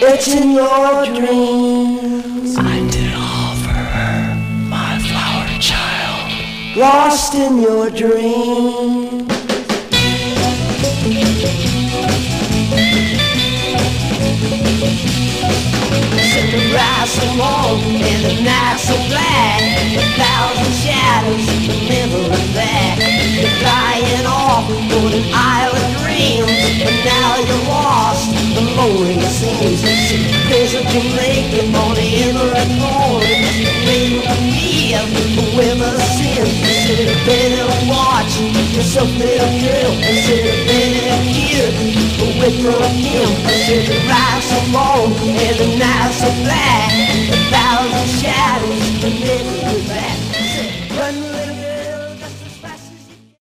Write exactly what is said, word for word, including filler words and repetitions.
It's in your dreams. I did offer her my flower child. Lost in your dreams. The rise so long and the night so black, a thousand shadows remembering back. You're flying off on an isle of dreams, but now you're lost, the lonely it seems. There's a Jamaican on the emerald moon, waiting for me the women sin. Instead of better watch yourself, little girl. Instead of better hear away from him. Instead of rise so long and the night so black.